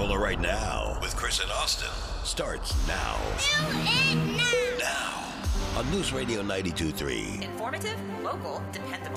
Pensacola right now with Chris and Austin starts now. Now on News Radio 92.3. Informative, local, dependable.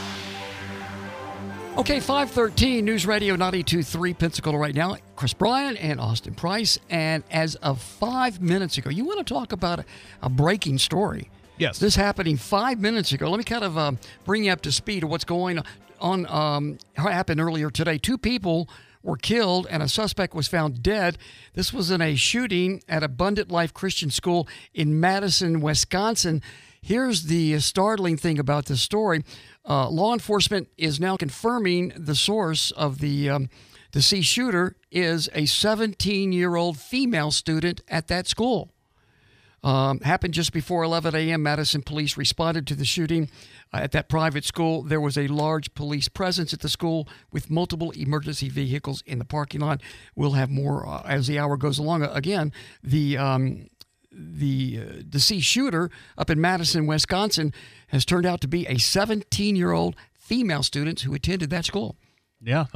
Okay, 513 News Radio 92.3 Pensacola right now. Chris Bryan and Austin Price. And as of 5 minutes ago, you want to talk about a breaking story. Yes. This happening 5 minutes ago. Let me kind of bring you up to speed of what's going on. Happened earlier today. 2 people were killed and a suspect was found dead. This was in a shooting at Abundant Life Christian School in Madison, Wisconsin. Here's the startling thing about this story. Law enforcement is now confirming the source of the deceased shooter is a 17-year-old female student at that school. Happened just before 11 a.m. Madison police responded to the shooting at that private school. There was a large police presence at the school with multiple emergency vehicles in the parking lot. We'll have more as the hour goes along. Again, the deceased shooter up in Madison, Wisconsin, has turned out to be a 17-year-old female student who attended that school. Yeah,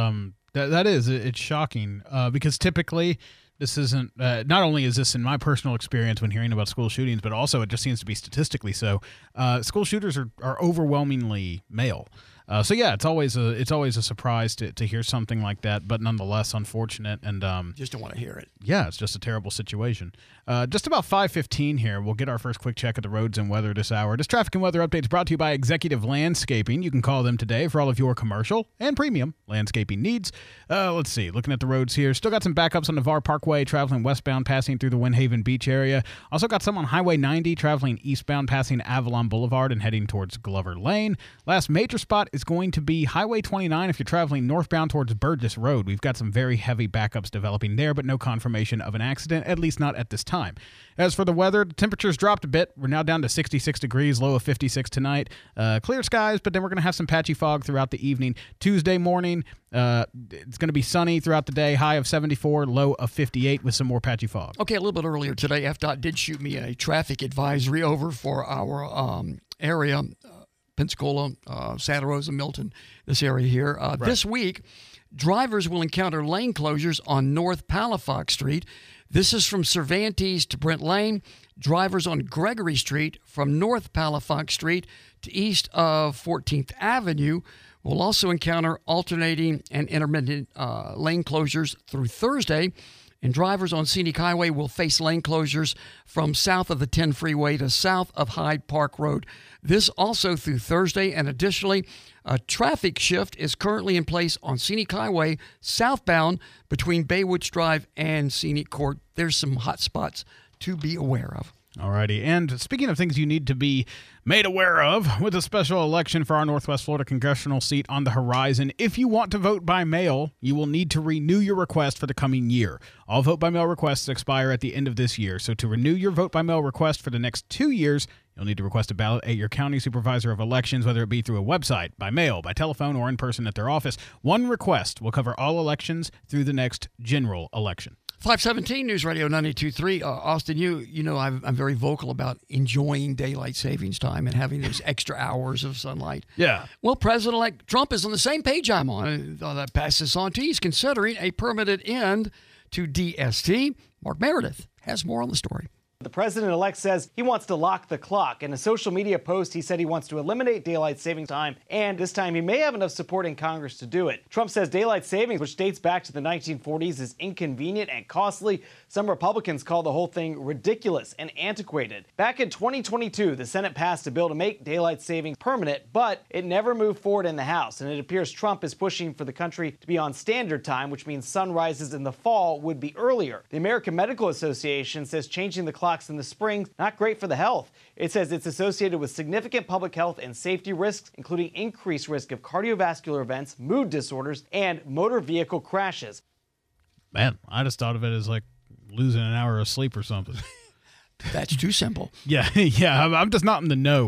that is. It's shocking because typically this isn't, not only is this in my personal experience when hearing about school shootings, but also it just seems to be statistically so. School shooters are overwhelmingly male. So yeah, it's always a surprise to hear something like that, but nonetheless unfortunate and just don't want to hear it. Yeah, it's just a terrible situation. Just about 5:15 here, we'll get our first quick check of the roads and weather this hour. This traffic and weather update is brought to you by Executive Landscaping. You can call them today for all of your commercial and premium landscaping needs. Let's see, looking at the roads here, still got some backups on Navarre Parkway traveling westbound passing through the Windhaven Beach area. Also got some on Highway 90 traveling eastbound passing Avalon Boulevard and heading towards Glover Lane. Last major spot is going to be Highway 29 if you're traveling northbound towards Burgess Road. We've got some very heavy backups developing there, but no confirmation of an accident, at least not at this time. As for the weather, the temperatures dropped a bit. We're now down to 66 degrees, low of 56 tonight. Clear skies, but then we're going to have some patchy fog throughout the evening. Tuesday morning, it's going to be sunny throughout the day, high of 74, low of 58 with some more patchy fog. Okay, a little bit earlier today, FDOT did shoot me a traffic advisory over for our area, Pensacola, Santa Rosa, Milton, this area here. Right. This week, drivers will encounter lane closures on North Palafox Street. This is from Cervantes to Brent Lane. Drivers on Gregory Street from North Palafox Street to east of 14th Avenue will also encounter alternating and intermittent lane closures through Thursday. And drivers on Scenic Highway will face lane closures from south of the 10 freeway to south of Hyde Park Road. This also through Thursday. And additionally, a traffic shift is currently in place on Scenic Highway southbound between Baywoods Drive and Scenic Court. There's some hot spots to be aware of. Alrighty, and speaking of things you need to be made aware of, with a special election for our Northwest Florida congressional seat on the horizon, if you want to vote by mail, you will need to renew your request for the coming year. All vote-by-mail requests expire at the end of this year, so to renew your vote-by-mail request for the next 2 years, you'll need to request a ballot at your county supervisor of elections, whether it be through a website, by mail, by telephone, or in person at their office. One request will cover all elections through the next general election. 517 News Radio 92.3. Austin, you know I'm very vocal about enjoying daylight savings time and having those extra hours of sunlight. Yeah. Well, President-elect Trump is on the same page I'm on. I'll pass this on to you. He's considering a permanent end to DST. Mark Meredith has more on the story. The president-elect says he wants to lock the clock. In a social media post, he said he wants to eliminate daylight savings time, and this time he may have enough support in Congress to do it. Trump says daylight savings, which dates back to the 1940s, is inconvenient and costly. Some Republicans call the whole thing ridiculous and antiquated. Back in 2022, the Senate passed a bill to make daylight savings permanent, but it never moved forward in the House, and it appears Trump is pushing for the country to be on standard time, which means sunrises in the fall would be earlier. The American Medical Association says changing the clocks in the spring, not great for the health. It says it's associated with significant public health and safety risks, including increased risk of cardiovascular events, mood disorders, and motor vehicle crashes. Man, I just thought of it as like losing an hour of sleep or something. That's too simple. Yeah, I'm just not in the know.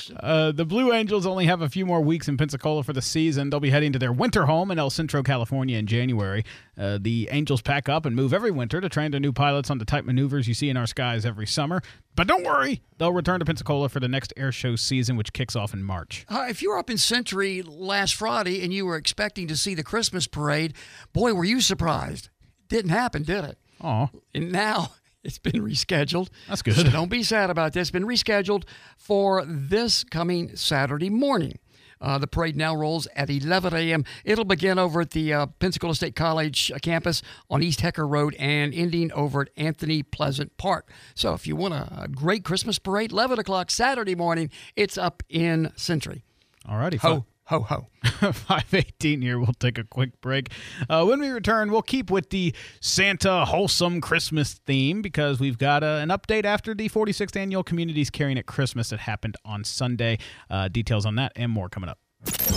The Blue Angels only have a few more weeks in Pensacola for the season. They'll be heading to their winter home in El Centro, California in January. The Angels pack up and move every winter to train their new pilots on the type maneuvers you see in our skies every summer. But don't worry, they'll return to Pensacola for the next air show season, which kicks off in March. If you were up in Century last Friday and you were expecting to see the Christmas parade, boy, were you surprised. Didn't happen, did it? Oh, And now it's been rescheduled. That's good. So don't be sad about this. It's been rescheduled for this coming Saturday morning. The parade now rolls at 11 a.m. It'll begin over at the Pensacola State College campus on East Hecker Road and ending over at Anthony Pleasant Park. So if you want a great Christmas parade, 11 o'clock Saturday morning, it's up in Century. all righty. Ho, ho, ho. 5:18 here. We'll take a quick break. When we return, we'll keep with the Santa wholesome Christmas theme because we've got an update after the 46th annual Communities Caring at Christmas that happened on Sunday. Details on that and more coming up.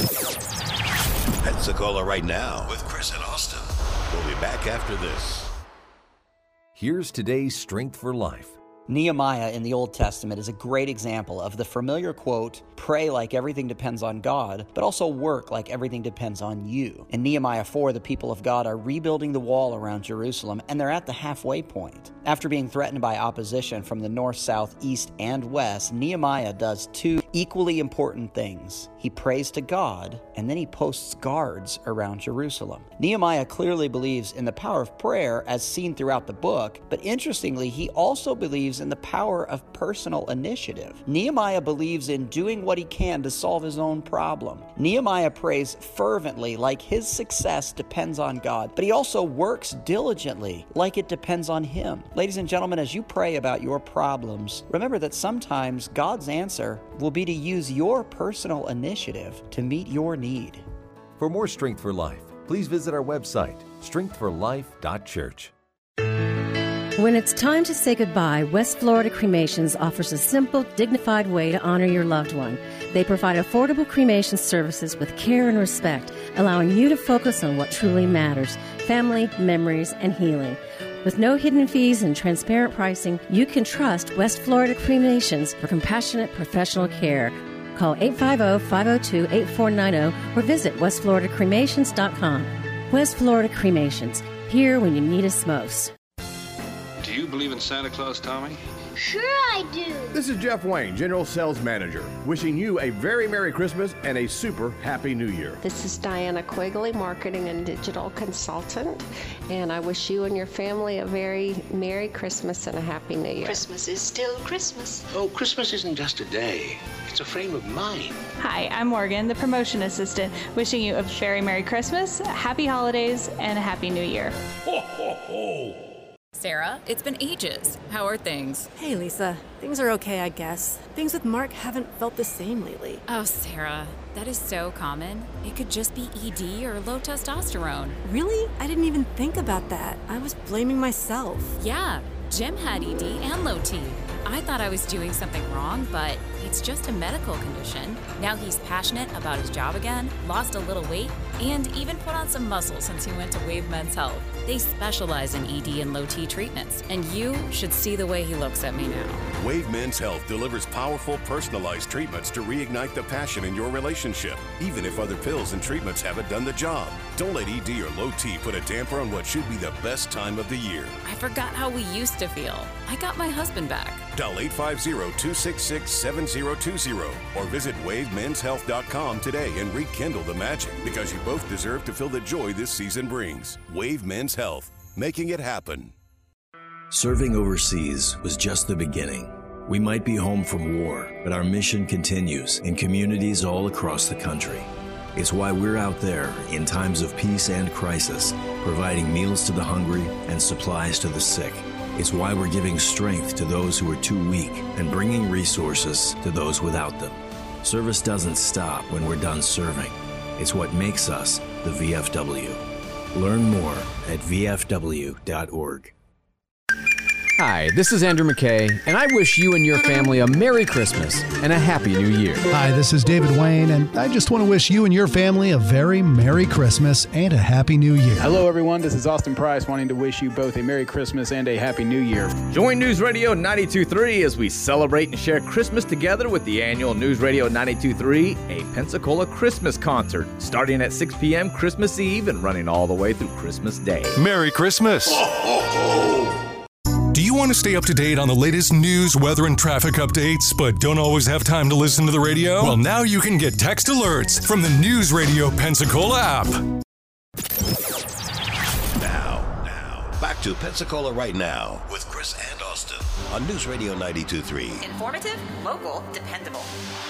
Pensacola right now with Chris and Austin. We'll be back after this. Here's today's Strength for Life. Nehemiah in the Old Testament is a great example of the familiar quote, pray like everything depends on God, but also work like everything depends on you. In Nehemiah 4, the people of God are rebuilding the wall around Jerusalem, and they're at the halfway point. After being threatened by opposition from the north, south, east, and west, Nehemiah does two equally important things. He prays to God, and then he posts guards around Jerusalem. Nehemiah clearly believes in the power of prayer as seen throughout the book, but interestingly, he also believes in the power of personal initiative. Nehemiah believes in doing what he can to solve his own problem. Nehemiah prays fervently like his success depends on God, but he also works diligently like it depends on him. Ladies and gentlemen, as you pray about your problems, remember that sometimes God's answer will be to use your personal initiative to meet your need. For more Strength for Life, please visit our website, strengthforlife.church. When it's time to say goodbye, West Florida Cremations offers a simple, dignified way to honor your loved one. They provide affordable cremation services with care and respect, allowing you to focus on what truly matters: family, memories, and healing. With no hidden fees and transparent pricing, you can trust West Florida Cremations for compassionate professional care. Call 850-502-8490 or visit westfloridacremations.com. West Florida Cremations, here when you need us most. Do you believe in Santa Claus, Tommy? Sure I do. This is Jeff Wayne, General Sales Manager, wishing you a very Merry Christmas and a super Happy New Year. This is Diana Quigley, Marketing and Digital Consultant, and I wish you and your family a very Merry Christmas and a Happy New Year. Christmas is still Christmas. Oh, Christmas isn't just a day. It's a frame of mind. Hi, I'm Morgan, the Promotion Assistant, wishing you a very Merry Christmas, Happy Holidays, and a Happy New Year. Ho, ho, ho. Sarah, it's been ages. How are things? Hey, Lisa. Things are okay, I guess. Things with Mark haven't felt the same lately. Oh, Sarah, that is so common. It could just be ED or low testosterone. Really? I didn't even think about that. I was blaming myself. Yeah, Jim had ED and low T. I thought I was doing something wrong, but it's just a medical condition. Now he's passionate about his job again, lost a little weight, and even put on some muscle since he went to Wave Men's Health. They specialize in ED and low T treatments, and you should see the way he looks at me now. Wave Men's Health delivers powerful, personalized treatments to reignite the passion in your relationship, even if other pills and treatments haven't done the job. Don't let ED or low T put a damper on what should be the best time of the year. I forgot how we used to feel. I got my husband back. Dial 850-266-7020 or visit WaveMen'sHealth.com today and rekindle the magic, because you both deserve to feel the joy this season brings. Wave Men's Health, making it happen. Serving overseas was just the beginning. We might be home from war, but our mission continues in communities all across the country. It's why we're out there in times of peace and crisis, providing meals to the hungry and supplies to the sick. It's why we're giving strength to those who are too weak and bringing resources to those without them. Service doesn't stop when we're done serving. It's what makes us the VFW. Learn more at vfw.org. Hi, this is Andrew McKay, and I wish you and your family a Merry Christmas and a Happy New Year. Hi, this is David Wayne, and I just want to wish you and your family a very Merry Christmas and a Happy New Year. Hello, everyone. This is Austin Price, wanting to wish you both a Merry Christmas and a Happy New Year. Join News Radio 92.3 as we celebrate and share Christmas together with the annual News Radio 92.3, a Pensacola Christmas concert, starting at 6 p.m. Christmas Eve and running all the way through Christmas Day. Merry Christmas! Ho, ho, ho. Do you want to stay up to date on the latest news, weather, and traffic updates, but don't always have time to listen to the radio? Well, now you can get text alerts from the News Radio Pensacola app. Now, Back to Pensacola Right Now with Chris and Austin on News Radio 92.3. Informative, local, dependable.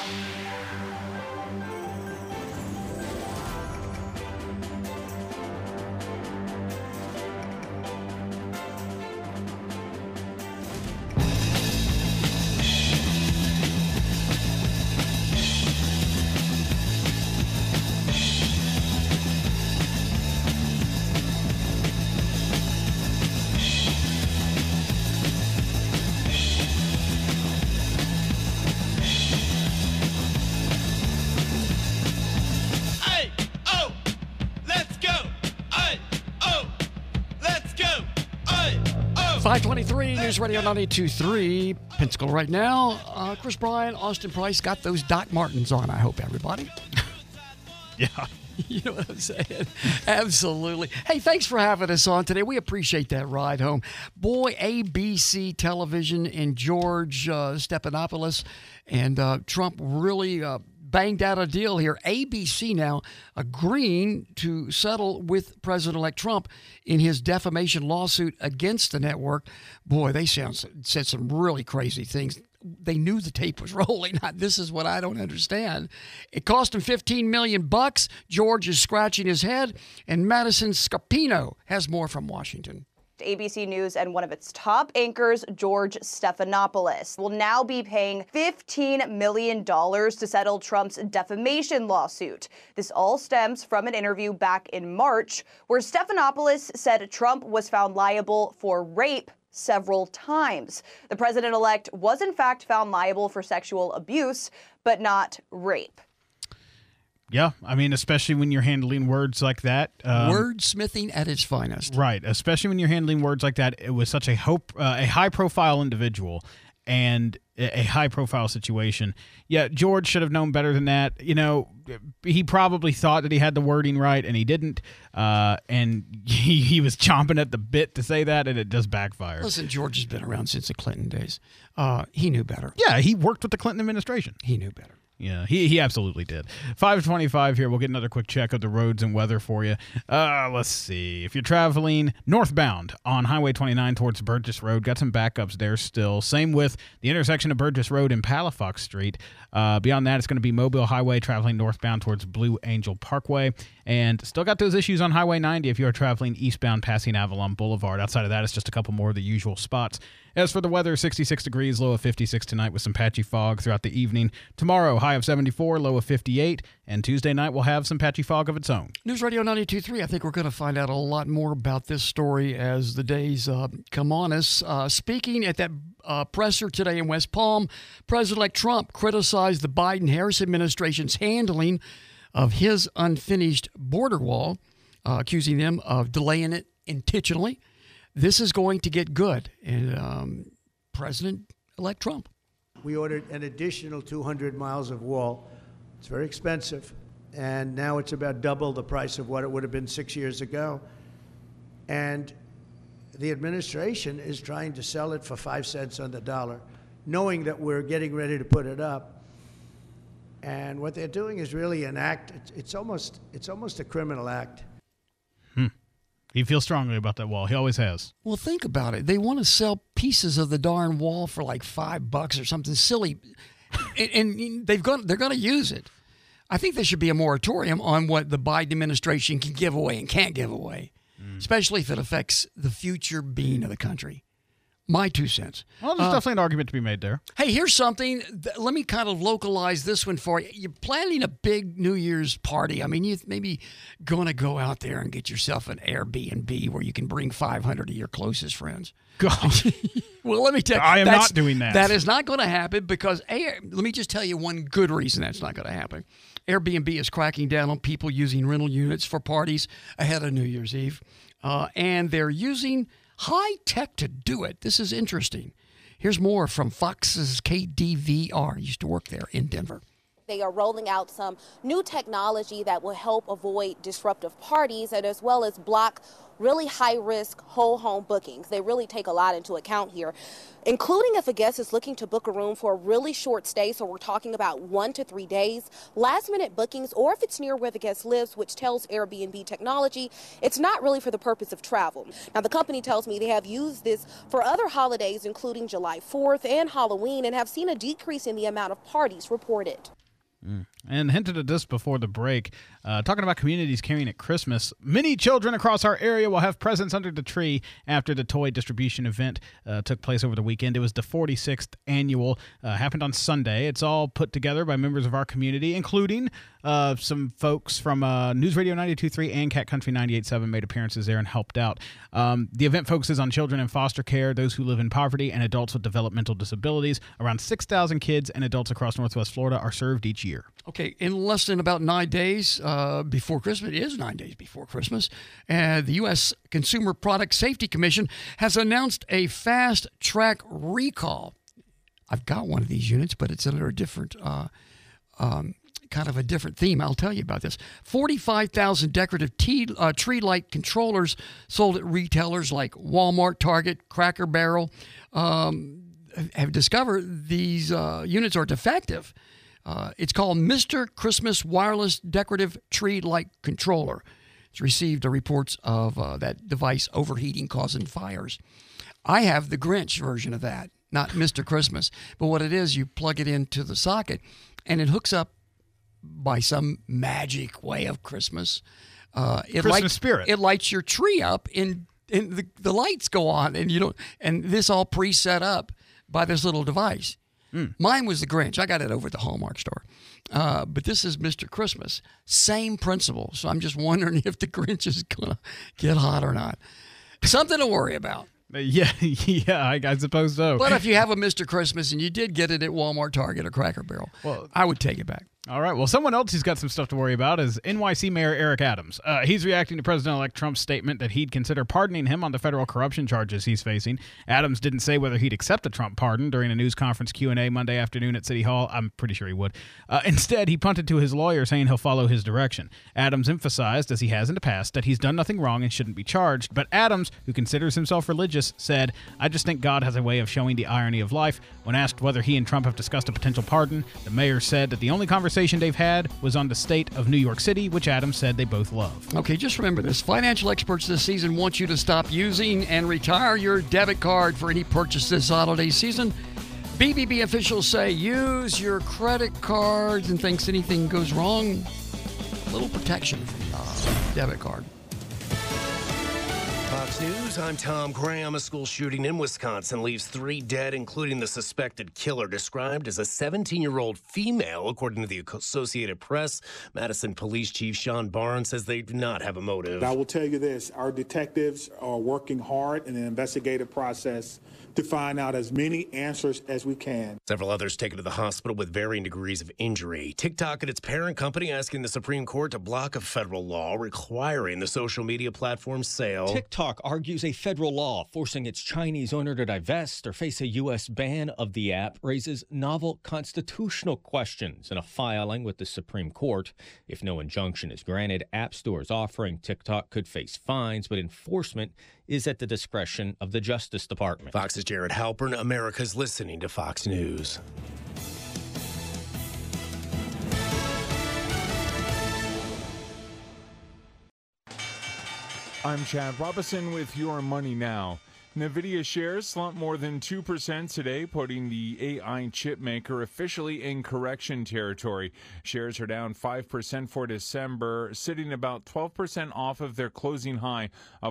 Hey, oh, let's go. Hey, oh, let's go. Hey, oh. 523 News Radio 92.3 Pensacola Right Now. Chris Bryan, Austin Price got those Doc Martens on, I hope, everybody. Yeah. You know what I'm saying? Absolutely. Hey, thanks for having us on today. We appreciate that ride home. Boy, ABC Television and George Stephanopoulos and Trump really banged out a deal here. ABC now agreeing to settle with President-elect Trump in his defamation lawsuit against the network. Boy, they said some really crazy things. They knew the tape was rolling. This is what I don't understand. It cost him $15 million. George is scratching his head, and Madison Scapino has more from Washington. ABC News and one of its top anchors, George Stephanopoulos, will now be paying $15 million to settle Trump's defamation lawsuit. This all stems from an interview back in March where Stephanopoulos said Trump was found liable for rape several times. The president-elect was in fact found liable for sexual abuse, but not rape. Yeah, I mean, especially when you're handling words like that. Wordsmithing at its finest. Right, especially when you're handling words like that. It was such a high-profile individual and a high-profile situation. Yeah, George should have known better than that. You know, he probably thought that he had the wording right, and he didn't. And he was chomping at the bit to say that, and it just backfired. Listen, George has been around since the Clinton days. He knew better. Yeah, he worked with the Clinton administration. He knew better. Yeah, he absolutely did. 5:25 here. We'll get another quick check of the roads and weather for you. Let's see. If you're traveling northbound on Highway 29 towards Burgess Road, got some backups there still. Same with the intersection of Burgess Road and Palafox Street. Beyond that, it's going to be Mobile Highway traveling northbound towards Blue Angel Parkway. And still got those issues on Highway 90 if you're traveling eastbound passing Avalon Boulevard. Outside of that, it's just a couple more of the usual spots. As for the weather, 66 degrees, low of 56 tonight with some patchy fog throughout the evening. Tomorrow, high of 74, low of 58. And Tuesday night, we'll have some patchy fog of its own. News Radio 92.3, I think we're going to find out a lot more about this story as the days come on us. Speaking at that presser today in West Palm, President-elect Trump criticized the Biden-Harris administration's handling of his unfinished border wall, accusing them of delaying it intentionally. This is going to get good. And President-elect Trump. We ordered an additional 200 miles of wall. It's very expensive. And now it's about double the price of what it would have been 6 years ago. And the administration is trying to sell it for 5 cents on the dollar, knowing that we're getting ready to put it up. And what they're doing is really an act. It's almost a criminal act. He feels strongly about that wall. He always has. Well, think about it. They want to sell pieces of the darn wall for like $5 or something silly, and they're going to use it. I think there should be a moratorium on what the Biden administration can give away and can't give away, especially if it affects the future being of the country. My 2 cents. Well, there's definitely an argument to be made there. Hey, here's something. Let me kind of localize this one for you. You're planning a big New Year's party. I mean, you're maybe going to go out there and get yourself an Airbnb where you can bring 500 of your closest friends. Gosh. Well, let me tell you. I am not doing that. That is not going to happen because, let me just tell you one good reason that's not going to happen. Airbnb is cracking down on people using rental units for parties ahead of New Year's Eve. And they're using high tech to do it. This is interesting. Here's more from Fox's KDVR. I used to work there in Denver. They are rolling out some new technology that will help avoid disruptive parties and as well as block really high-risk whole home bookings. They really take a lot into account here, including if a guest is looking to book a room for a really short stay, so we're talking about 1 to 3 days, last-minute bookings, or if it's near where the guest lives, which tells Airbnb technology, it's not really for the purpose of travel. Now, the company tells me they have used this for other holidays, including July 4th and Halloween, and have seen a decrease in the amount of parties reported. And hinted at this before the break, talking about communities caring at Christmas. Many children across our area will have presents under the tree after the toy distribution event took place over the weekend. It was the 46th annual, happened on Sunday. It's all put together by members of our community, including some folks from News Radio 92.3 and Cat Country 98.7 made appearances there and helped out. The event focuses on children in foster care, those who live in poverty, and adults with developmental disabilities. Around 6,000 kids and adults across Northwest Florida are served each year. Okay, in less than about 9 days before Christmas, it is 9 days before Christmas, and the U.S. Consumer Product Safety Commission has announced a fast-track recall. I've got one of these units, but it's under a different, kind of a different theme. I'll tell you about this. 45,000 decorative tree light controllers sold at retailers like Walmart, Target, Cracker Barrel have discovered these units are defective. It's called Mr. Christmas Wireless Decorative Tree Light Controller. It's received reports of that device overheating, causing fires. I have the Grinch version of that, not Mr. Christmas. But what it is, you plug it into the socket, and it hooks up by some magic way of Christmas. Spirit. It lights your tree up, and the lights go on, and you don't. And this all preset up by this little device. Mine was the Grinch. I got it over at the Hallmark store. But this is Mr. Christmas. Same principle. So I'm just wondering if the Grinch is going to get hot or not. Something to worry about. Yeah, I suppose so. But if you have a Mr. Christmas and you did get it at Walmart, Target, or Cracker Barrel, I would take it back. All right. Well, someone else who's got some stuff to worry about is NYC Mayor Eric Adams. He's reacting to President-elect Trump's statement that he'd consider pardoning him on the federal corruption charges he's facing. Adams didn't say whether he'd accept a Trump pardon during a news conference Q&A Monday afternoon at City Hall. I'm pretty sure he would. Instead, he punted to his lawyer, saying he'll follow his direction. Adams emphasized, as he has in the past, that he's done nothing wrong and shouldn't be charged. But Adams, who considers himself religious, said, "I just think God has a way of showing the irony of life." When asked whether he and Trump have discussed a potential pardon, the mayor said that the only conversation they've had was on the state of New York City, which Adams said they both love. Okay, just remember this. Financial experts this season want you to stop using and retire your debit card for any purchase this holiday season. BBB officials say use your credit cards, and thinks anything goes wrong, a little protection from debit card. Fox News, I'm Tom Graham. A school shooting in Wisconsin leaves 3 dead, including the suspected killer, described as a 17-year-old female, according to the Associated Press. Madison Police Chief Sean Barnes says they do not have a motive. I will tell you this, our detectives are working hard in the investigative process to find out as many answers as we can. Several others taken to the hospital with varying degrees of injury. TikTok and its parent company asking the Supreme Court to block a federal law requiring the social media platform's sale. TikTok argues a federal law forcing its Chinese owner to divest or face a U.S. ban of the app raises novel constitutional questions in a filing with the Supreme Court. If no injunction is granted, app stores offering TikTok could face fines, but enforcement is at the discretion of the Justice Department. Fox's Jared Halpern. America's listening to Fox News. I'm Chad Robinson with Your Money Now. NVIDIA shares slumped more than 2% today, putting the AI chip maker officially in correction territory. Shares are down 5% for December, sitting about 12% off of their closing high of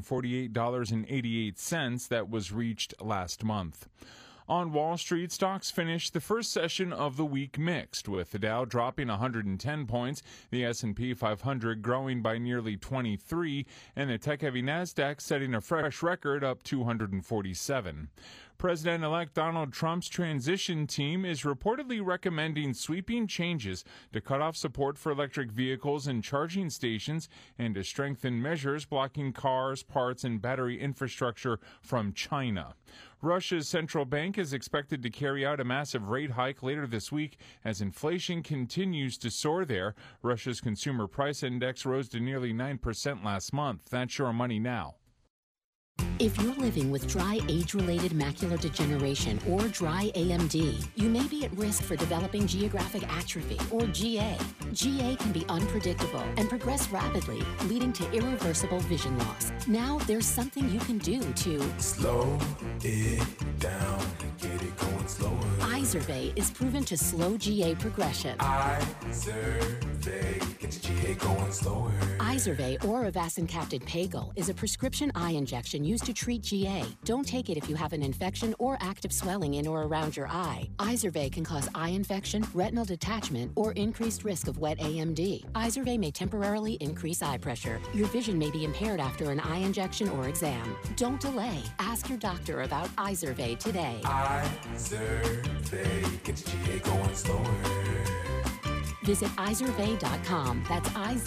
$148.88 that was reached last month. On Wall Street, stocks finished the first session of the week mixed, with the Dow dropping 110 points, the S&P 500 growing by nearly 23, and the tech-heavy Nasdaq setting a fresh record up 247. President-elect Donald Trump's transition team is reportedly recommending sweeping changes to cut off support for electric vehicles and charging stations and to strengthen measures blocking cars, parts, and battery infrastructure from China. Russia's central bank is expected to carry out a massive rate hike later this week as inflation continues to soar there. Russia's consumer price index rose to nearly 9% last month. That's Your Money Now. If you're living with dry age-related macular degeneration or dry AMD, you may be at risk for developing geographic atrophy or GA. GA can be unpredictable and progress rapidly, leading to irreversible vision loss. Now there's something you can do to slow it down and get it going slower. Izervay is proven to slow GA progression. Izervay gets GA going slower. Izervay or avacincaptad pagel is a prescription eye injection used to treat GA. Don't take it if you have an infection or active swelling in or around your eye. Izervay can cause eye infection, retinal detachment, or increased risk of wet AMD. Izervay may temporarily increase eye pressure. Your vision may be impaired after an eye injection or exam. Don't delay. Ask your doctor about Izervay today. Izervay gets GA going slower. Visit Izervay.com. That's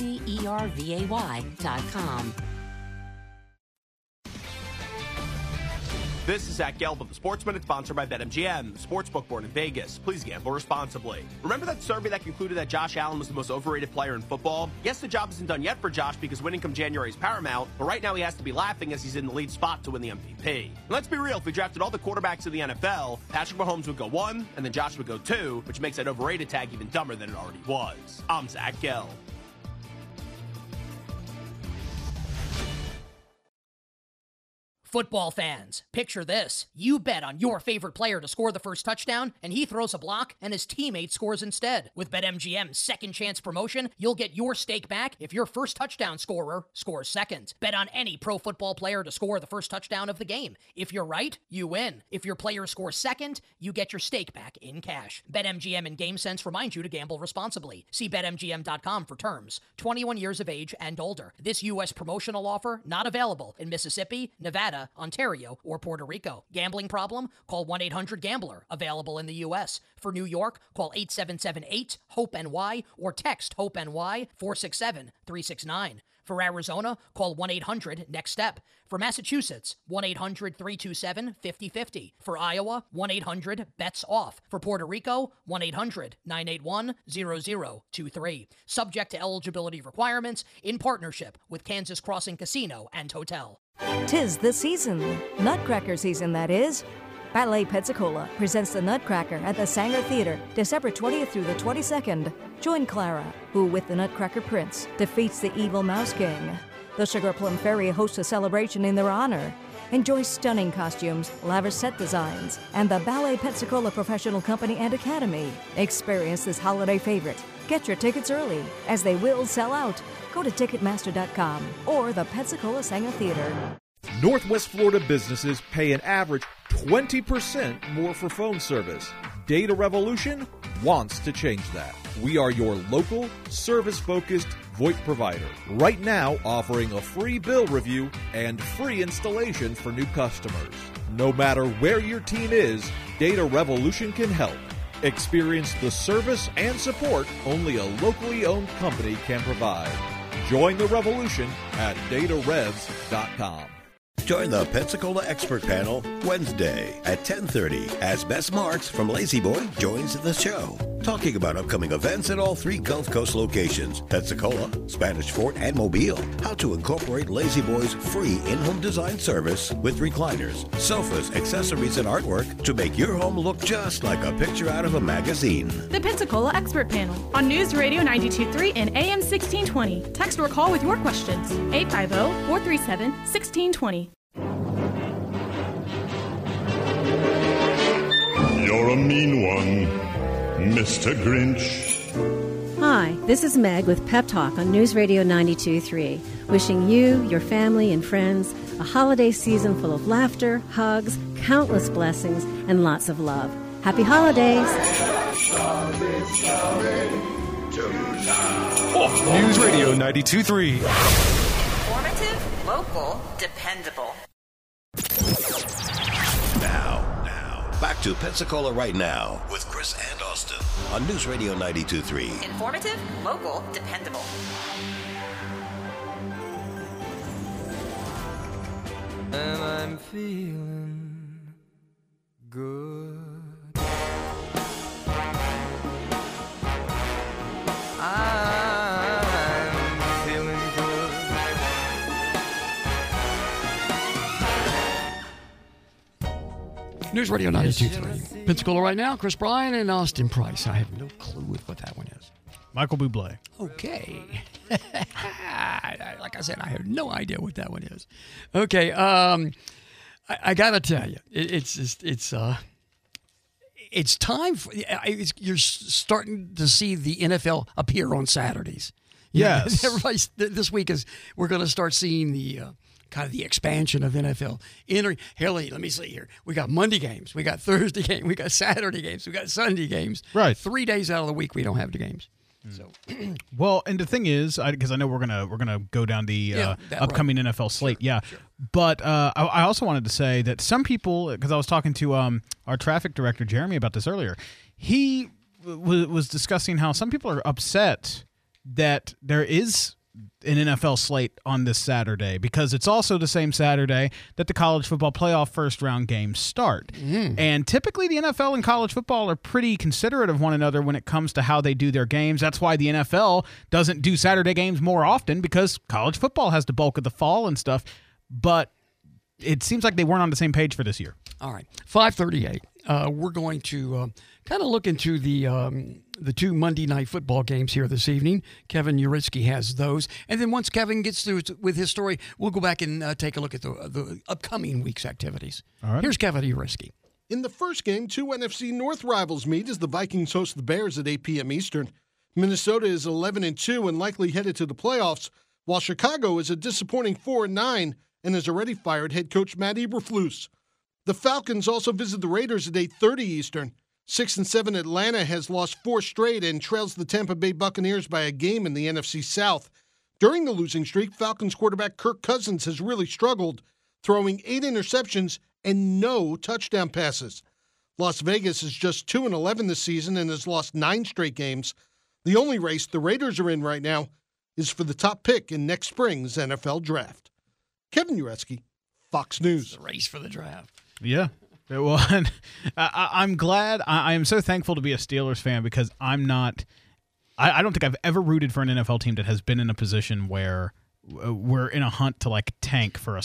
IZERVAY.com. This is Zach Gelb of the Sports Minute, sponsored by BetMGM, the sportsbook born in Vegas. Please gamble responsibly. Remember that survey that concluded that Josh Allen was the most overrated player in football? Yes, the job isn't done yet for Josh because winning come January is paramount, but right now he has to be laughing as he's in the lead spot to win the MVP. And let's be real, if we drafted all the quarterbacks in the NFL, Patrick Mahomes would go 1, and then Josh would go 2, which makes that overrated tag even dumber than it already was. I'm Zach Gelb. Football fans, picture this. You bet on your favorite player to score the first touchdown, and he throws a block, and his teammate scores instead. With BetMGM's second chance promotion, you'll get your stake back if your first touchdown scorer scores second. Bet on any pro football player to score the first touchdown of the game. If you're right, you win. If your player scores second, you get your stake back in cash. BetMGM and GameSense remind you to gamble responsibly. See BetMGM.com for terms. 21 years of age and older. This U.S. promotional offer not available in Mississippi, Nevada, Ontario, or Puerto Rico. Gambling problem? Call 1-800-GAMBLER. Available in the U.S. For New York, call 877-8-HOPE-NY or text HOPE-NY 467-369. For Arizona, call 1-800-NEXT-STEP. For Massachusetts, 1-800-327-5050. For Iowa, 1-800-BETS-OFF. For Puerto Rico, 1-800-981-0023. Subject to eligibility requirements in partnership with Kansas Crossing Casino and Hotel. 'Tis the season. Nutcracker season, that is. Ballet Pensacola presents the Nutcracker at the Sanger Theater, December 20th through the 22nd. Join Clara, who, with the Nutcracker Prince, defeats the evil Mouse King. The Sugar Plum Fairy hosts a celebration in their honor. Enjoy stunning costumes, lavish set designs, and the Ballet Pensacola Professional Company and Academy. Experience this holiday favorite. Get your tickets early, as they will sell out. Go to Ticketmaster.com or the Pensacola Sanger Theater. Northwest Florida businesses pay an average 20% more for phone service. Data Revolution wants to change that. We are your local, service-focused VoIP provider. Right now, offering a free bill review and free installation for new customers. No matter where your team is, Data Revolution can help. Experience the service and support only a locally owned company can provide. Join the revolution at datarevs.com. Join the Pensacola Expert Panel Wednesday at 10:30 as Bess Marks from Lazy Boy joins the show, talking about upcoming events at all 3 Gulf Coast locations, Pensacola, Spanish Fort, and Mobile. How to incorporate Lazy Boy's free in-home design service with recliners, sofas, accessories, and artwork to make your home look just like a picture out of a magazine. The Pensacola Expert Panel on News Radio 92.3 and AM 1620. Text or call with your questions. 850-437-1620. You're a mean one, Mr. Grinch. Hi, this is Meg with Pep Talk on News Radio 92.3, wishing you, your family, and friends a holiday season full of laughter, hugs, countless blessings, and lots of love. Happy holidays! News Radio 92.3. Informative, local, dependable. Now, Back to Pensacola Right Now with Chris and Austin on News Radio 92.3. Informative, local, dependable. And I'm feeling good. I'm feeling good. News Radio 92.3. Pensacola Right Now. Chris Bryan and Austin Price. I have no clue what that one is. Michael Bublé. Okay. Like I said, I have no idea what that one is. Okay. I got to tell you, it's time for. You're starting to see the NFL appear on Saturdays. Yes. Everybody's this week we're going to start seeing the kind of the expansion of NFL. Haley, let me see here. We got Monday games, we got Thursday games, we got Saturday games, we got Sunday games. Right. 3 days out of the week we don't have the games. So, well, and the thing is, because I know we're gonna go down the upcoming NFL slate, Sure. But I also wanted to say that some people, because I was talking to our traffic director Jeremy about this earlier, he was discussing how some people are upset that there is an NFL slate on this Saturday because it's also the same Saturday that the college football playoff first round games start. And typically the NFL and college football are pretty considerate of one another when it comes to how they do their games. That's why the NFL doesn't do Saturday games more often, because college football has the bulk of the fall and stuff. But it seems like they weren't on the same page for this year. All right, 5:38. We're going to kind of look into the two Monday night football games here this evening. Kevin Uritsky has those. And then once Kevin gets through with his story, we'll go back and take a look at the upcoming week's activities. All right. Here's Kevin Uritsky. In the first game, two NFC North rivals meet as the Vikings host the Bears at 8 p.m. Eastern. Minnesota is 11-2 and likely headed to the playoffs, while Chicago is a disappointing 4-9 and has already fired head coach Matt Eberflus. The Falcons also visit the Raiders at 8:30 Eastern. 6-7 Atlanta has lost 4 straight and trails the Tampa Bay Buccaneers by a game in the NFC South. During the losing streak, Falcons quarterback Kirk Cousins has really struggled, throwing 8 interceptions and no touchdown passes. Las Vegas is just 2-11 this season and has lost 9 straight games. The only race the Raiders are in right now is for the top pick in next spring's NFL draft. Kevin Uretsky, Fox News. The race for the draft. Yeah. Well, I'm glad. I am so thankful to be a Steelers fan because I'm not – I don't think I've ever rooted for an NFL team that has been in a position where we're in a hunt to, like, tank for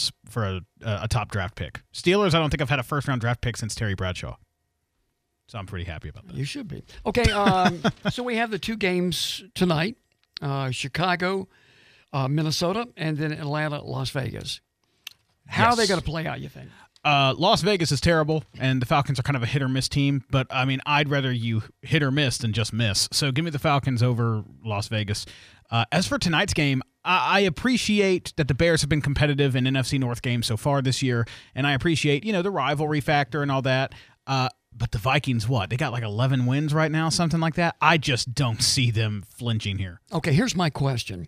a top draft pick. Steelers, I don't think I've had a first-round draft pick since Terry Bradshaw. So I'm pretty happy about that. You should be. Okay, so we have the two games tonight, Chicago, Minnesota, and then Atlanta, Las Vegas. How are they going to play out, you think? Las Vegas is terrible, and the Falcons are kind of a hit-or-miss team. But, I mean, I'd rather you hit or miss than just miss. So give me the Falcons over Las Vegas. As for tonight's game, I appreciate that the Bears have been competitive in NFC North games so far this year, and I appreciate, the rivalry factor and all that. But the Vikings, what? They got like 11 wins right now, something like that? I just don't see them flinching here. Okay, here's my question.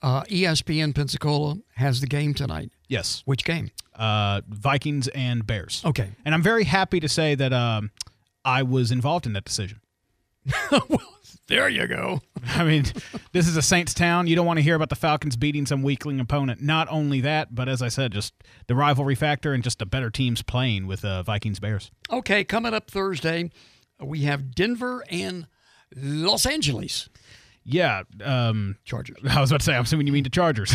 ESPN Pensacola has the game tonight. Yes. Which game? Vikings and Bears. Okay. And I'm very happy to say that I was involved in that decision. Well, there you go. I mean, this is a Saints town. You don't want to hear about the Falcons beating some weakling opponent. Not only that, but as I said, just the rivalry factor and just the better teams playing with Vikings-Bears. Okay, coming up Thursday, we have Denver and Los Angeles. Yeah. Chargers. I was about to say, I'm assuming you mean the Chargers.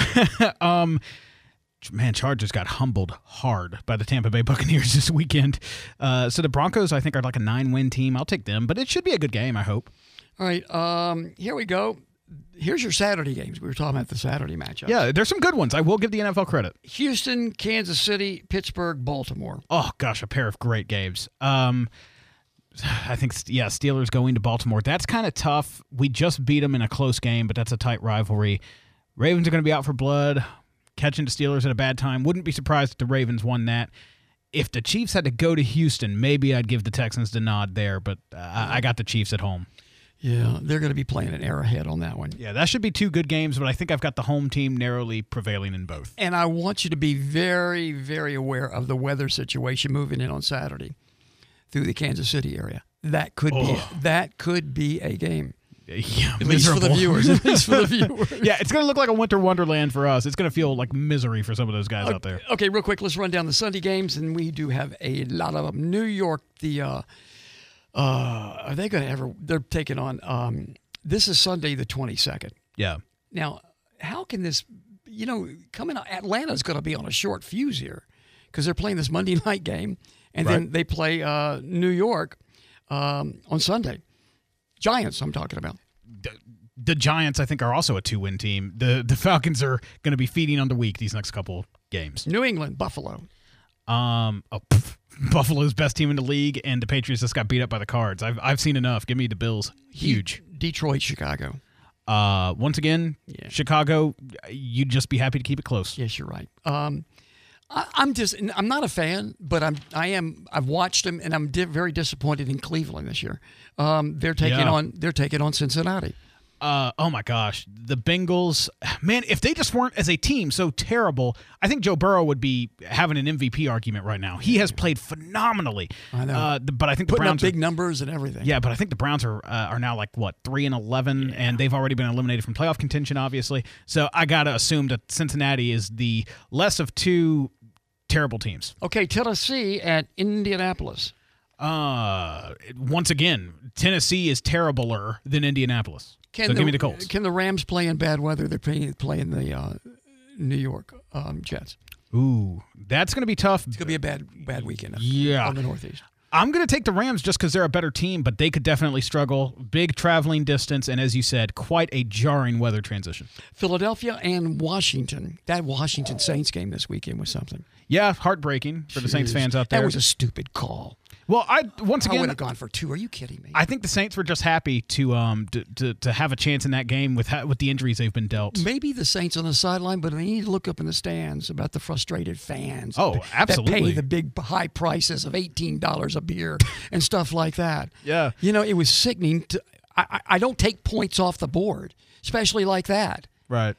Man, Chargers got humbled hard by the Tampa Bay Buccaneers this weekend. So the Broncos, I think, are like a 9-win team. I'll take them, but it should be a good game, I hope. All right, here we go. Here's your Saturday games. We were talking about the Saturday matchups. Yeah, there's some good ones. I will give the NFL credit. Houston, Kansas City, Pittsburgh, Baltimore. Oh, gosh, a pair of great games. I think, Steelers going to Baltimore. That's kind of tough. We just beat them in a close game, but that's a tight rivalry. Ravens are going to be out for blood. Catching the Steelers at a bad time. Wouldn't be surprised if the Ravens won that. If the Chiefs had to go to Houston, maybe I'd give the Texans the nod there, but I got the Chiefs at home. Yeah, they're going to be playing an Arrowhead on that one. Yeah, that should be two good games, but I think I've got the home team narrowly prevailing in both. And I want you to be very, very aware of the weather situation moving in on Saturday. through the Kansas City area. That could be a game. Yeah, at least for the viewers. At least for the viewers. Yeah, it's going to look like a winter wonderland for us. It's going to feel like misery for some of those guys out there. Okay, real quick, let's run down the Sunday games, and we do have a lot of them. New York, are they going to ever? They're taking on. This is Sunday the 22nd. Yeah. Now, how can this? Coming out, Atlanta's going to be on a short fuse here because they're playing this Monday night game, and then they play New York on Sunday. Giants, I'm talking about. The Giants, I think, are also a 2-win team. The Falcons are going to be feeding on the weak these next couple games. New England, Buffalo. Buffalo's best team in the league, and the Patriots just got beat up by the Cards. I've seen enough. Give me the Bills. Huge. Detroit, Chicago. Once again, Chicago, you'd just be happy to keep it close. Yes, you're right. I'm not a fan, but I've watched them, and I'm very disappointed in Cleveland this year. They're taking on Cincinnati. Oh my gosh, the Bengals, man! If they just weren't as a team so terrible, I think Joe Burrow would be having an MVP argument right now. He has played phenomenally. I know, but I think the putting Browns up big numbers and everything. Yeah, but I think the Browns are now like 3-11, and they've already been eliminated from playoff contention, obviously. So I gotta assume that Cincinnati is the less of two terrible teams. Okay, Tennessee at Indianapolis. Once again, Tennessee is terribler than Indianapolis. So give me the Colts. Can the Rams play in bad weather? They're playing the New York Jets. Ooh, that's going to be tough. It's going to be a bad weekend. Yeah, on the Northeast. I'm going to take the Rams just because they're a better team, but they could definitely struggle. Big traveling distance, and as you said, quite a jarring weather transition. Philadelphia and Washington. That Washington Saints game this weekend was something. Yeah, heartbreaking for the Saints fans out there. That was a stupid call. Well, I would have gone for 2. Are you kidding me? I think the Saints were just happy to have a chance in that game with the injuries they've been dealt. Maybe the Saints on the sideline, but they need to look up in the stands about the frustrated fans. Oh, absolutely. That pay the big high prices of $18 a beer and stuff like that. Yeah. It was sickening. I don't take points off the board, especially like that. Right.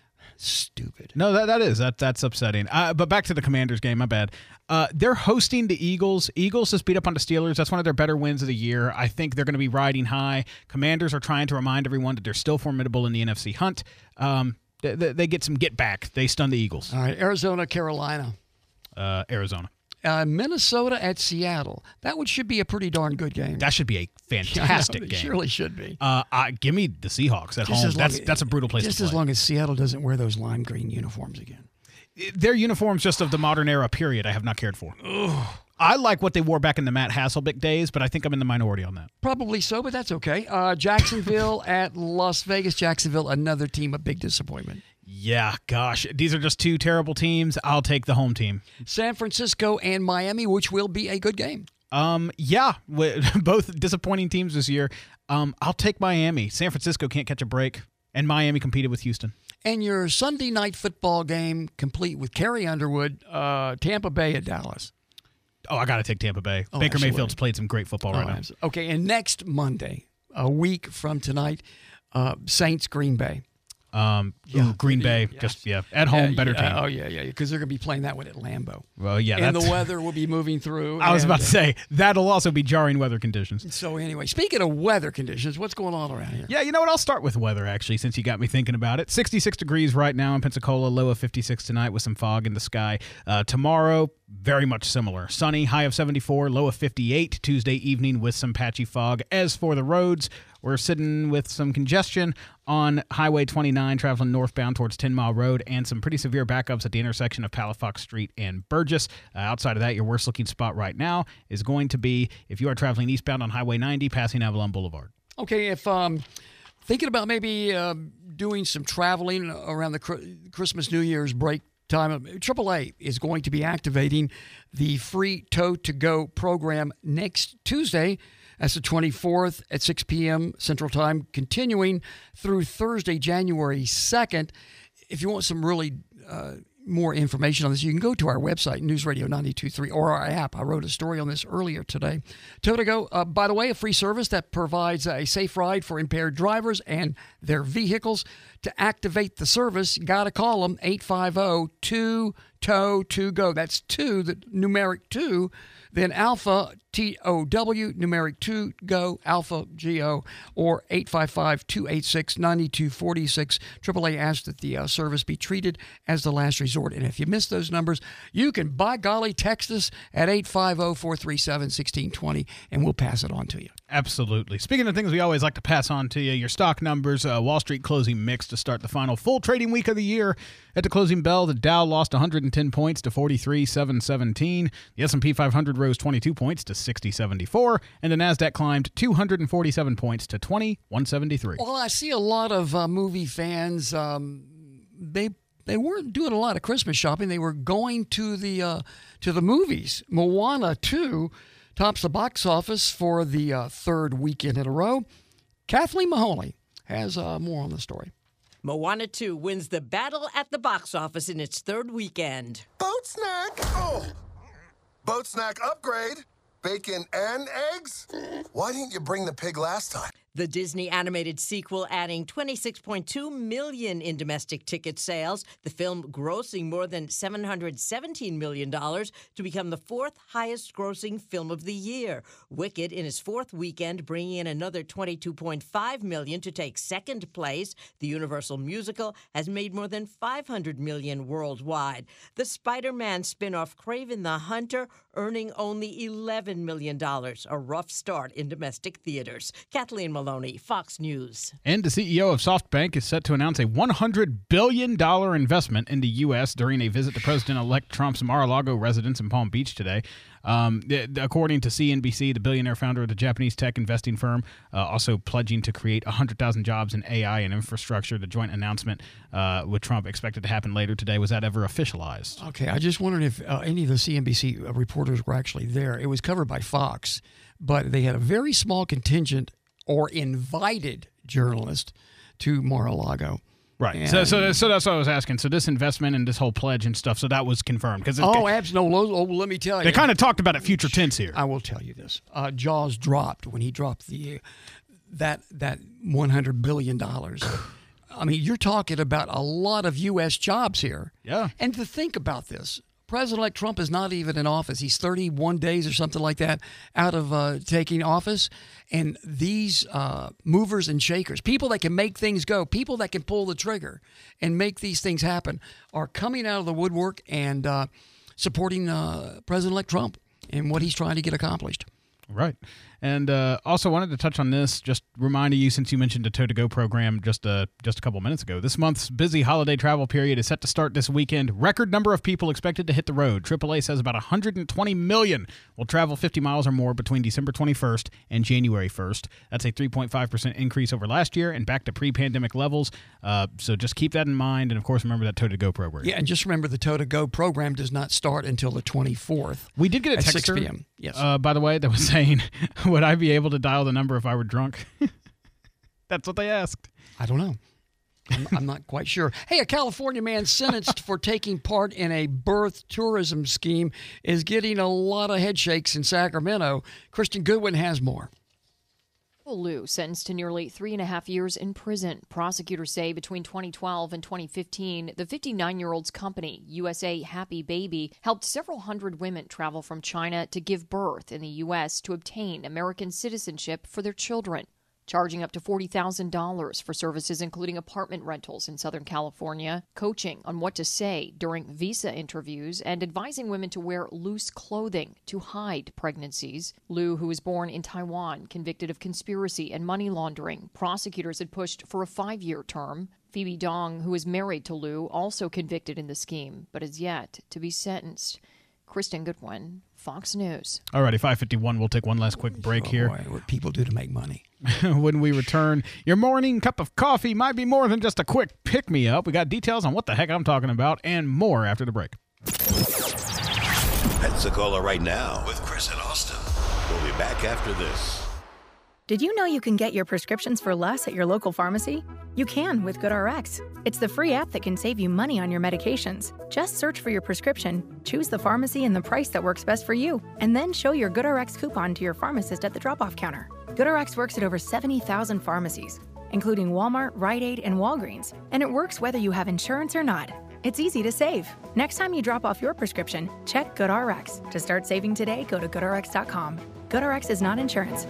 Stupid. No, that's upsetting. But back to the Commanders game. My bad. They're hosting the Eagles. Eagles just beat up on the Steelers. That's one of their better wins of the year. I think they're going to be riding high. Commanders are trying to remind everyone that they're still formidable in the NFC hunt. They get some get back. They stun the Eagles. All right, Arizona, Carolina. Arizona. Minnesota at Seattle. That should be a pretty darn good game. That should be a fantastic game. It surely should be. Give me the Seahawks at home. That's a brutal place to play. Just as long as Seattle doesn't wear those lime green uniforms again. Their uniforms just of the modern era period I have not cared for. Ugh. I like what they wore back in the Matt Hasselbeck days, but I think I'm in the minority on that. Probably so, but that's okay. Jacksonville at Las Vegas. Jacksonville, another team, a big disappointment. Yeah, gosh. These are just two terrible teams. I'll take the home team. San Francisco and Miami, which will be a good game. Yeah, both disappointing teams this year. I'll take Miami. San Francisco can't catch a break, and Miami competed with Houston. And your Sunday night football game, complete with Carrie Underwood, Tampa Bay at Dallas. Oh, I got to take Tampa Bay. Baker Absolutely. Mayfield's played some great football right now. Okay, and next Monday, a week from tonight, Saints, Green Bay. Green Bay, at home, better team. Because they're going to be playing that one at Lambeau. Well, yeah. And the weather will be moving through. I was about to say, that'll also be jarring weather conditions. So anyway, speaking of weather conditions, what's going on around here? Yeah, you know what? I'll start with weather, actually, since you got me thinking about it. 66 degrees right now in Pensacola, low of 56 tonight with some fog in the sky. Tomorrow, very much similar. Sunny, high of 74, low of 58. Tuesday evening with some patchy fog. As for the roads, we're sitting with some congestion on Highway 29 traveling northbound towards 10 Mile Road and some pretty severe backups at the intersection of Palafox Street and Burgess. Outside of that, your worst looking spot right now is going to be if you are traveling eastbound on Highway 90 passing Avalon Boulevard. Okay, if thinking about maybe doing some traveling around the Christmas New Year's break time, AAA is going to be activating the free Tow-to-Go program next Tuesday. That's the 24th at 6 p.m. Central Time, continuing through Thursday, January 2nd. If you want some really more information on this, you can go to our website, News Radio 92.3, or our app. I wrote a story on this earlier today. Tow-to-Go, by the way, a free service that provides a safe ride for impaired drivers and their vehicles. To activate the service, you got to call them 850-222-2222. TOW2GO. That's 2, the numeric 2. Then Alpha, TOW, numeric 2, GO, Alpha, GO, or 855-286-9246. AAA asks that the service be treated as the last resort. And if you miss those numbers, you can, by golly, text us at 850-437-1620, and we'll pass it on to you. Absolutely. Speaking of things we always like to pass on to you, your stock numbers, Wall Street closing mixed to start the final full trading week of the year. At the closing bell, the Dow lost 110 points to 43,717. The S&P 500 rose 22 points to 6074, and the NASDAQ climbed 247 points to 20,173. Well, I see a lot of movie fans. They weren't doing a lot of Christmas shopping. They were going to the movies. Moana 2 tops the box office for the third weekend in a row. Kathleen Mahoney has more on the story. Moana 2 wins the battle at the box office in its third weekend. Boat snack! Oh! Boat snack upgrade. Bacon and eggs? Why didn't you bring the pig last time? The Disney animated sequel adding $26.2 million in domestic ticket sales, the film grossing more than $717 million to become the fourth highest grossing film of the year. Wicked, in its fourth weekend, bringing in another $22.5 million to take second place. The Universal musical has made more than $500 million worldwide. The Spider-Man spin-off Kraven the Hunter earning only $11 million, a rough start in domestic theaters. Kathleen Maloney, Fox News. And the CEO of SoftBank is set to announce a $100 billion investment in the U.S. during a visit to President-elect Trump's Mar-a-Lago residence in Palm Beach today. According to CNBC, the billionaire founder of the Japanese tech investing firm also pledging to create 100,000 jobs in AI and infrastructure. The joint announcement with Trump expected to happen later today. Was that ever officialized? Okay, I just wondered if any of the CNBC reporters were actually there. It was covered by Fox, but they had a very small contingent or invited journalists to Mar-a-Lago. Right. So that's what I was asking. So this investment and this whole pledge and stuff, so that was confirmed. Absolutely. Oh, let me tell you. They kind of talked about it future tense here. I will tell you this. Jaws dropped when he dropped that $100 billion. I mean, you're talking about a lot of U.S. jobs here. Yeah. And to think about this, President-elect Trump is not even in office. He's 31 days or something like that out of taking office. And these movers and shakers, people that can make things go, people that can pull the trigger and make these things happen, are coming out of the woodwork and supporting President-elect Trump and what he's trying to get accomplished. Right. And also wanted to touch on this, just reminding you, since you mentioned the Tow2Go program just a couple minutes ago. This month's busy holiday travel period is set to start this weekend. Record number of people expected to hit the road. AAA says about 120 million will travel 50 miles or more between December 21st and January 1st. That's a 3.5% increase over last year and back to pre-pandemic levels. So just keep that in mind. And, of course, remember that Tow2Go program. Yeah, and just remember the Tow2Go program does not start until the 24th. We did get a at texter, 6 p.m. Yes. By the way, that was saying, would I be able to dial the number if I were drunk? That's what they asked. I don't know. I'm not quite sure. Hey, a California man sentenced for taking part in a birth tourism scheme is getting a lot of head shakes in Sacramento. Kristen Goodwin has more. Liu sentenced to nearly 3.5 years in prison. Prosecutors say between 2012 and 2015, the 59-year-old's company, USA Happy Baby, helped several hundred women travel from China to give birth in the U.S. to obtain American citizenship for their children, charging up to $40,000 for services including apartment rentals in Southern California, coaching on what to say during visa interviews, and advising women to wear loose clothing to hide pregnancies. Liu, who was born in Taiwan, convicted of conspiracy and money laundering. Prosecutors had pushed for a 5-year term. Phoebe Dong, who is married to Liu, also convicted in the scheme, but is yet to be sentenced. Kristen Goodwin, Fox News. Alrighty, 5:51. We'll take one last quick break here. Boy, what people do to make money. When we return, your morning cup of coffee might be more than just a quick pick-me-up. We got details on what the heck I'm talking about and more after the break. Pensacola right now with Chris and Austin. We'll be back after this. Did you know you can get your prescriptions for less at your local pharmacy? You can with GoodRx. It's the free app that can save you money on your medications. Just search for your prescription, choose the pharmacy and the price that works best for you, and then show your GoodRx coupon to your pharmacist at the drop-off counter. GoodRx works at over 70,000 pharmacies, including Walmart, Rite Aid, and Walgreens, and it works whether you have insurance or not. It's easy to save. Next time you drop off your prescription, check GoodRx. To start saving today, go to GoodRx.com. GoodRx is not insurance.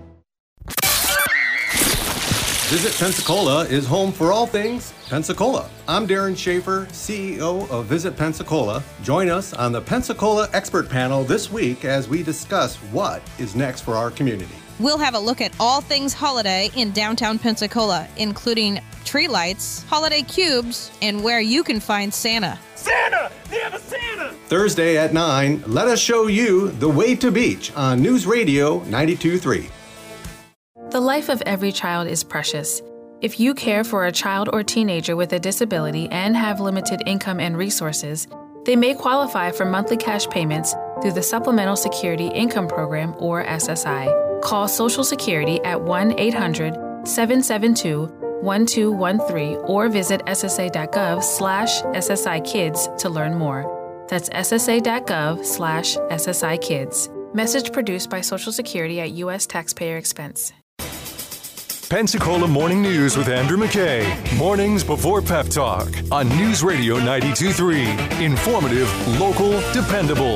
Visit Pensacola is home for all things Pensacola. I'm Darren Schaefer, CEO of Visit Pensacola. Join us on the Pensacola Expert Panel this week as we discuss what is next for our community. We'll have a look at all things holiday in downtown Pensacola, including tree lights, holiday cubes, and where you can find Santa. Santa! They have a Santa! Thursday at 9, let us show you the way to beach on News Radio 92.3. The life of every child is precious. If you care for a child or teenager with a disability and have limited income and resources, they may qualify for monthly cash payments through the Supplemental Security Income Program, or SSI. Call Social Security at 1-800-772-1213 or visit ssa.gov/SSI-Kids to learn more. That's ssa.gov/SSI-Kids. Message produced by Social Security at U.S. taxpayer expense. Pensacola Morning News with Andrew McKay. Mornings before Pep Talk on News Radio 92.3. Informative, local, dependable.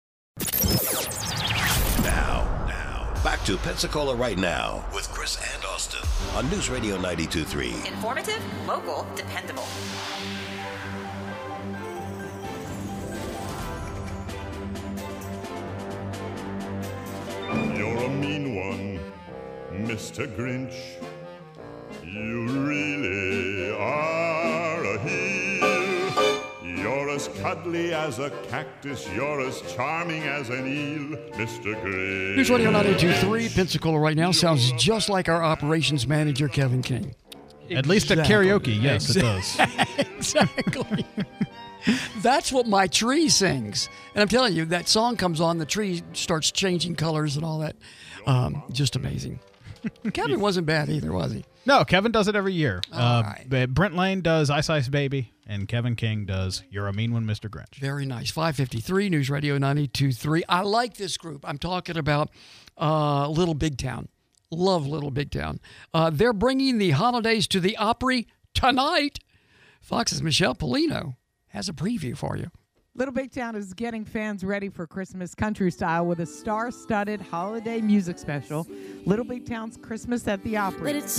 Now, back to Pensacola Right Now with Chris and Austin on News Radio 92.3. Informative, local, dependable. You're a mean one, Mr. Grinch. You really are a heel. You're as cuddly as a cactus. You're as charming as an eel, Mr. Grinch. News Radio 92.3, Pensacola Right Now sounds just like our operations manager, Kevin King. At least at karaoke, yes, it does. Exactly. That's what my tree sings. And I'm telling you, that song comes on, the tree starts changing colors and all that. Just amazing. Kevin wasn't bad either, was he? No, Kevin does it every year. Right. Brent Lane does Ice Ice Baby, and Kevin King does You're a Mean One, Mr. Grinch. Very nice. 553, News Radio 92.3. I like this group. I'm talking about Little Big Town. Love Little Big Town. They're bringing the holidays to the Opry tonight. Fox's Michelle Polino has a preview for you. Little Big Town is getting fans ready for Christmas country style with a star-studded holiday music special, Little Big Town's Christmas at the Opry. The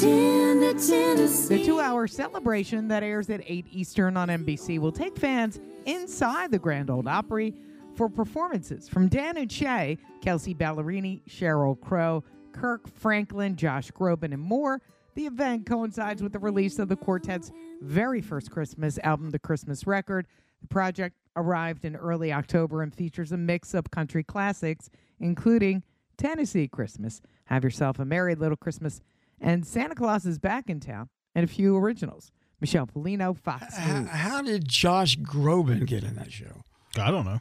2-hour celebration that airs at 8 Eastern on NBC will take fans inside the Grand Ole Opry for performances from Dan and Shay, Kelsey Ballerini, Sheryl Crow, Kirk Franklin, Josh Groban, and more. The event coincides with the release of the quartet's very first Christmas album, The Christmas Record. The project arrived in early October and features a mix of country classics, including Tennessee Christmas, Have Yourself a Merry Little Christmas, and Santa Claus is Back in Town, and a few originals. Michelle Polino, Fox News. How did Josh Groban get in that show? I don't know.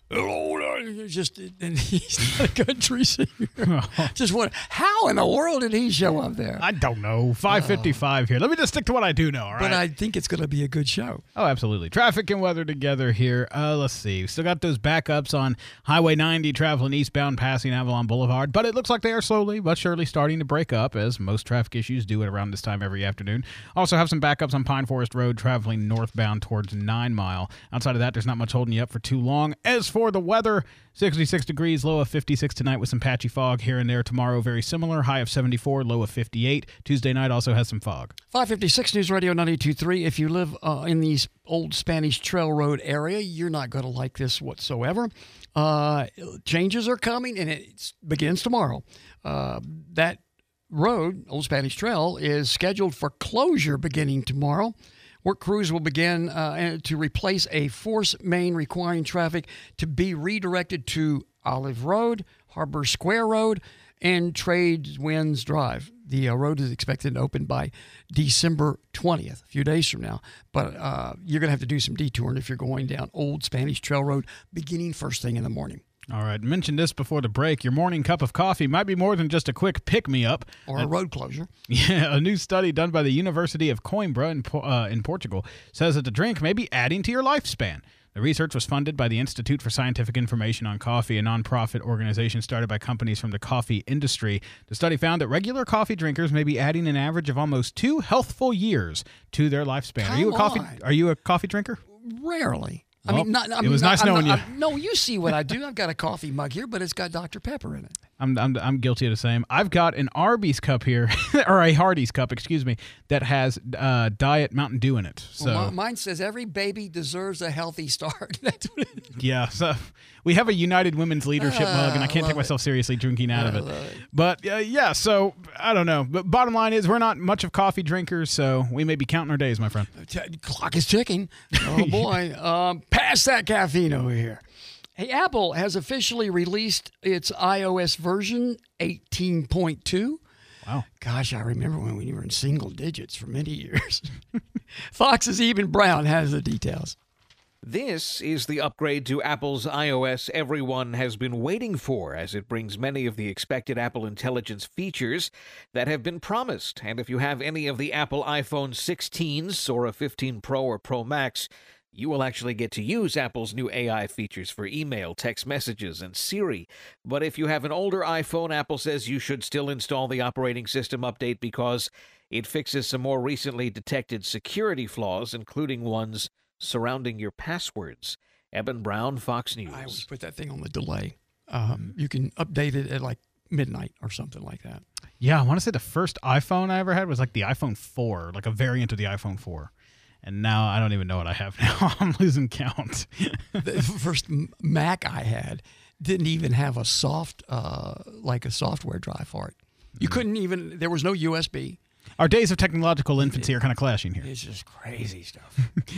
Just, and he's not a country singer. Just what? How in the world did he show up there? I don't know. 5:55 here. Let me just stick to what I do know, all right? But I think it's going to be a good show. Oh, absolutely. Traffic and weather together here. Let's see. Still got those backups on Highway 90 traveling eastbound passing Avalon Boulevard, but it looks like they are slowly but surely starting to break up, as most traffic issues do at around this time every afternoon. Also have some backups on Pine Forest Road traveling northbound towards 9 Mile. Outside of that, there's not much holding you up for too long. As for the weather, 66 degrees, low of 56 tonight with some patchy fog here and there. Tomorrow, very similar, high of 74, low of 58. Tuesday night also has some fog. 556 News Radio 92.3. If you live in the old Spanish Trail Road area, you're not going to like this whatsoever. Changes are coming, and it begins tomorrow. That road, Old Spanish Trail, is scheduled for closure beginning tomorrow. Work crews will begin to replace a force main requiring traffic to be redirected to Olive Road, Harbor Square Road, and Tradewinds Drive. The road is expected to open by December 20th, a few days from now. But you're going to have to do some detouring if you're going down Old Spanish Trail Road beginning first thing in the morning. All right. Mentioned this before the break. Your morning cup of coffee might be more than just a quick pick-me-up. Or a road closure. Yeah. A new study done by the University of Coimbra in Portugal says that the drink may be adding to your lifespan. The research was funded by the Institute for Scientific Information on Coffee, a nonprofit organization started by companies from the coffee industry. The study found that regular coffee drinkers may be adding an average of almost 2 healthful years to their lifespan. Are you a coffee drinker? Rarely. Well, it was nice knowing you. No, you see what I do. I've got a coffee mug here, but it's got Dr. Pepper in it. I'm guilty of the same. I've got an Arby's cup here, or a Hardee's cup, excuse me, that has Diet Mountain Dew in it. So well, mine says every baby deserves a healthy start. That's what it is. Yeah, so we have a United Women's Leadership mug, and I can't take myself seriously drinking out of it. But yeah, so I don't know. But bottom line is, we're not much of coffee drinkers, so we may be counting our days, my friend. Clock is ticking. Oh boy, pass that caffeine over here. Hey, Apple has officially released its iOS version 18.2. Wow. Gosh, I remember when we were in single digits for many years. Fox's Eben Brown has the details. This is the upgrade to Apple's iOS everyone has been waiting for, as it brings many of the expected Apple Intelligence features that have been promised. And if you have any of the Apple iPhone 16s or a 15 Pro or Pro Max, you will actually get to use Apple's new AI features for email, text messages, and Siri. But if you have an older iPhone, Apple says you should still install the operating system update because it fixes some more recently detected security flaws, including ones surrounding your passwords. Eben Brown, Fox News. I always put that thing on the delay. You can update it at like midnight or something like that. Yeah, I want to say the first iPhone I ever had was like the iPhone 4, like a variant of the iPhone 4. And now I don't even know what I have now. I'm losing count. The first Mac I had didn't even have a like a software drive for it. You couldn't even, there was no USB. Our days of technological infancy are kind of clashing here. It's just crazy stuff.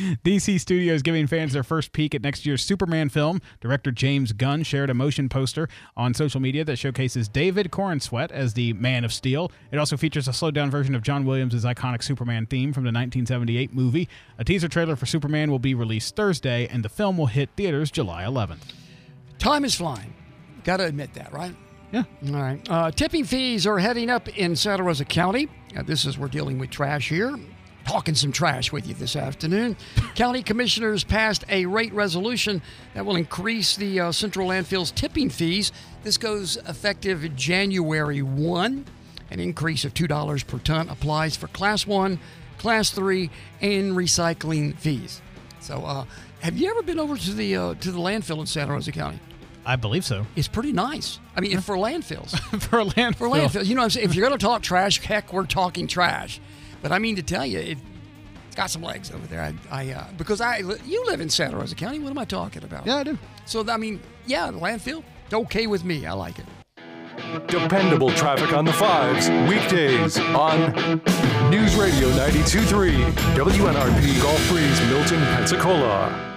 DC Studios giving fans their first peek at next year's Superman film. Director James Gunn shared a motion poster on social media that showcases David Corenswet as the Man of Steel. It also features a slowed-down version of John Williams' iconic Superman theme from the 1978 movie. A teaser trailer for Superman will be released Thursday, and the film will hit theaters July 11th. Time is flying. Got to admit that, right? Yeah. All right. Tipping fees are heading up in Santa Rosa County. We're dealing with trash here. Talking some trash with you this afternoon. County commissioners passed a rate resolution that will increase the central landfill's tipping fees. This goes effective January 1. An increase of $2 per ton applies for Class 1, Class 3, and recycling fees. So have you ever been over to the landfill in Santa Rosa County? I believe so. It's pretty nice. I mean, for landfills. For a landfill. For landfills. You know what I'm saying? If you're going to talk trash, heck, we're talking trash. But I mean to tell you, it's got some legs over there. Because you live in Santa Rosa County. What am I talking about? Yeah, I do. So, I mean, yeah, the landfill, it's okay with me. I like it. Dependable traffic on the fives, weekdays on News Radio 92.3, WNRP Gulf Breeze, Milton, Pensacola.